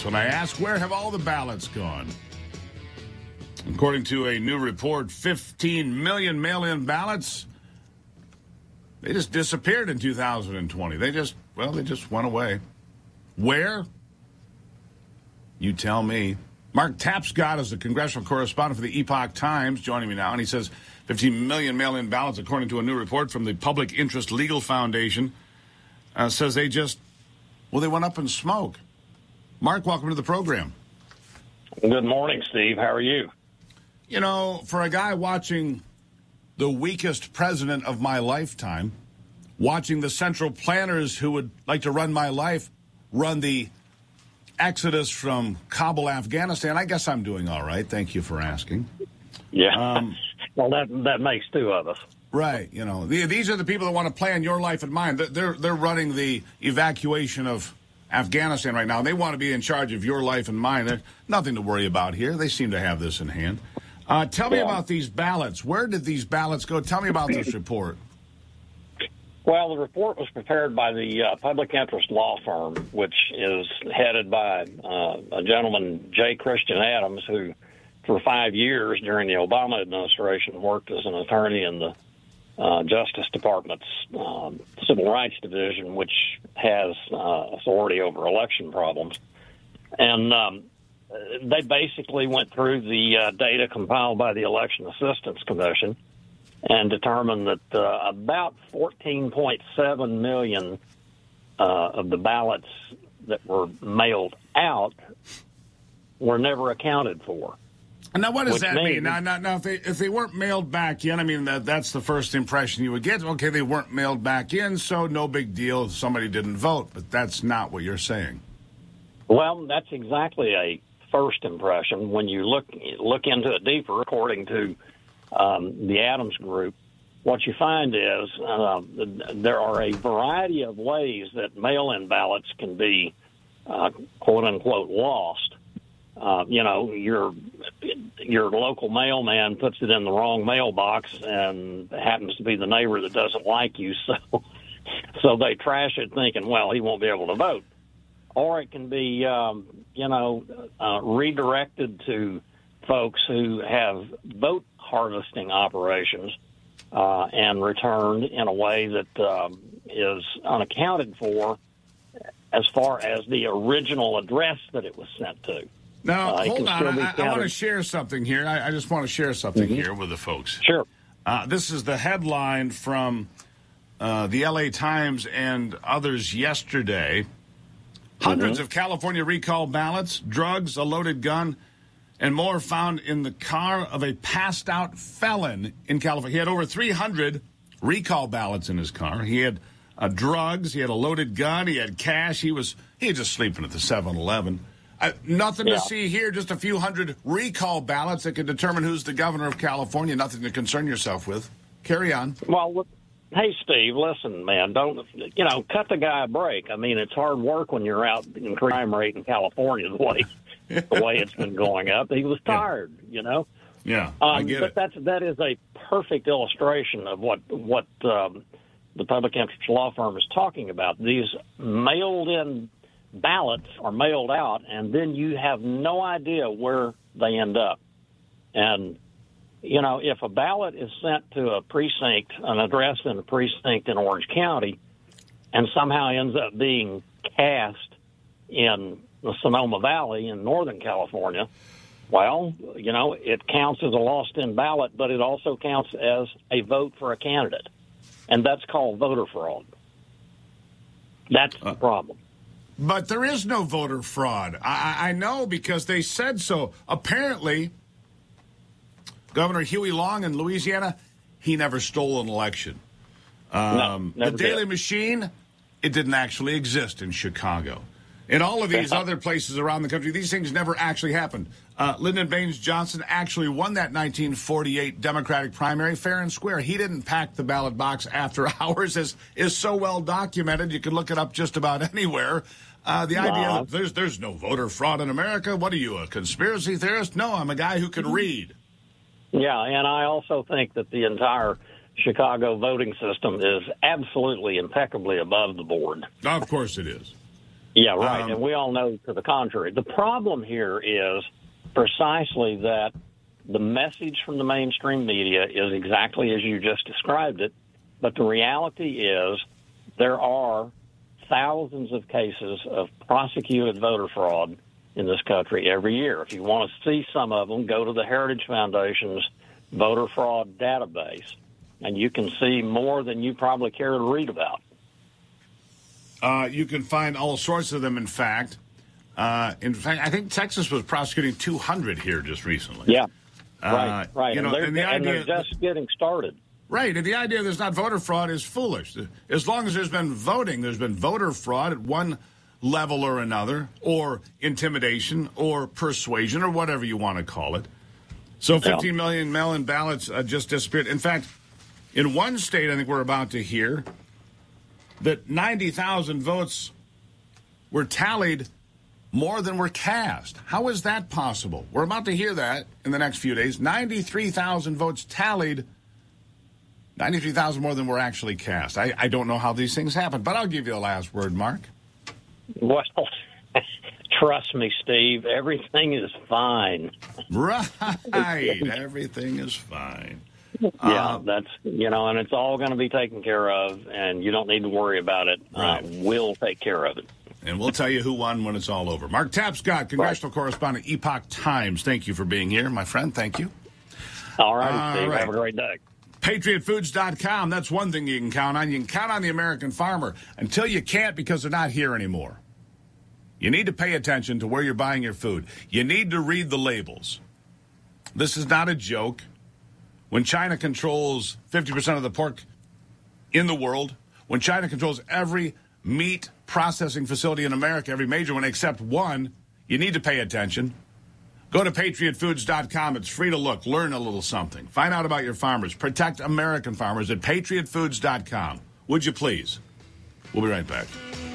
this when I ask, where have all the ballots gone? According to a new report, 15 million mail-in ballots, they just disappeared in 2020. They just went away. Where? You tell me. Mark Tapscott is the congressional correspondent for the Epoch Times, joining me now, and he says 15 million mail-in ballots, according to a new report from the Public Interest Legal Foundation, says they went up in smoke. Mark, welcome to the program. Good morning, Steve. How are you? You know, for a guy watching the weakest president of my lifetime, watching the central planners who would like to run my life run the exodus from Kabul, Afghanistan, I guess I'm doing all right. Thank you for asking. Yeah. Well, that makes two of us. Right. You know, these are the people that want to plan your life and mine. They're running the evacuation of Afghanistan right now. They want to be in charge of your life and mine. There's nothing to worry about here. They seem to have this in hand. Tell me about these ballots. Where did these ballots go? Tell me about this report. Well, the report was prepared by the Public Interest Law Firm, which is headed by a gentleman, J. Christian Adams, who for 5 years during the Obama administration worked as an attorney in the Justice Department's Civil Rights Division, which has authority over election problems. And they basically went through the data compiled by the Election Assistance Commission and determined that about 14.7 million of the ballots that were mailed out were never accounted for. Now, what does that mean? Now, if they weren't mailed back in, I mean, that's the first impression you would get. Okay, they weren't mailed back in, so no big deal. Somebody didn't vote, but that's not what you're saying. Well, that's exactly a first impression. When you look into it deeper, according to the Adams Group, what you find is there are a variety of ways that mail-in ballots can be, quote-unquote, lost. Your local mailman puts it in the wrong mailbox and happens to be the neighbor that doesn't like you, so they trash it thinking, well, he won't be able to vote. Or it can be, redirected to folks who have vote harvesting operations and returned in a way that is unaccounted for as far as the original address that it was sent to. Now, hold on. I want to share something here. I just want to share something here with the folks. Sure. This is the headline from the L.A. Times and others yesterday. Hundreds of California recall ballots, drugs, a loaded gun, and more found in the car of a passed-out felon in California. He had over 300 recall ballots in his car. He had drugs. He had a loaded gun. He had cash. He was just sleeping at the 7-Eleven. Nothing to see here, just a few hundred recall ballots that can determine who's the governor of California. Nothing to concern yourself with. Carry on. Well, hey, Steve, listen, man, don't, cut the guy a break. I mean, it's hard work when you're out in crime rate in California the way it's been going up. He was tired, Yeah, I get it. But that is a perfect illustration of what the Public Interest Law Firm is talking about. These mailed-in ballots are mailed out, and then you have no idea where they end up. And, if a ballot is sent to a precinct, an address in a precinct in Orange County, and somehow ends up being cast in the Sonoma Valley in Northern California, well, it counts as a lost-in ballot, but it also counts as a vote for a candidate. And that's called voter fraud. That's the problem. But there is no voter fraud. I know because they said so. Apparently, Governor Huey Long in Louisiana, he never stole an election. The Daily Machine, it didn't actually exist in Chicago. In all of these other places around the country, these things never actually happened. Lyndon Baines Johnson actually won that 1948 Democratic primary fair and square. He didn't pack the ballot box after hours, as is so well documented. You can look it up just about anywhere. The idea that there's no voter fraud in America. What are you, a conspiracy theorist? No, I'm a guy who can read. Yeah, and I also think that the entire Chicago voting system is absolutely impeccably above the board. Of course it is. Yeah, right. And we all know to the contrary. The problem here is precisely that the message from the mainstream media is exactly as you just described it, but the reality is there are thousands of cases of prosecuted voter fraud in this country every year. If you want to see some of them, go to the Heritage Foundation's voter fraud database, and you can see more than you probably care to read about. You can find all sorts of them, in fact. I think Texas was prosecuting 200 here just recently. Yeah, right. You know, and they're just getting started. Right, and the idea there's not voter fraud is foolish. As long as there's been voting, there's been voter fraud at one level or another, or intimidation, or persuasion, or whatever you want to call it. So 15 million mail-in ballots just disappeared. In fact, in one state, I think we're about to hear that 90,000 votes were tallied more than were cast. How is that possible? We're about to hear that in the next few days. 93,000 votes tallied, 93,000 more than were actually cast. I don't know how these things happen, but I'll give you the last word, Mark. Well, trust me, Steve, everything is fine. Right. Everything is fine. Yeah, that's, and it's all going to be taken care of, and you don't need to worry about it. Right. We'll take care of it. And we'll tell you who won when it's all over. Mark Tapscott, congressional correspondent, Epoch Times. Thank you for being here, my friend. Thank you. All right, Steve. Right. Have a great day. PatriotFoods.com. That's one thing you can count on. You can count on the American farmer until you can't because they're not here anymore. You need to pay attention to where you're buying your food. You need to read the labels. This is not a joke. When China controls 50% of the pork in the world, when China controls every meat processing facility in America, every major one except one, you need to pay attention. Go to PatriotFoods.com. It's free to look. Learn a little something. Find out about your farmers. Protect American farmers at PatriotFoods.com. Would you please? We'll be right back.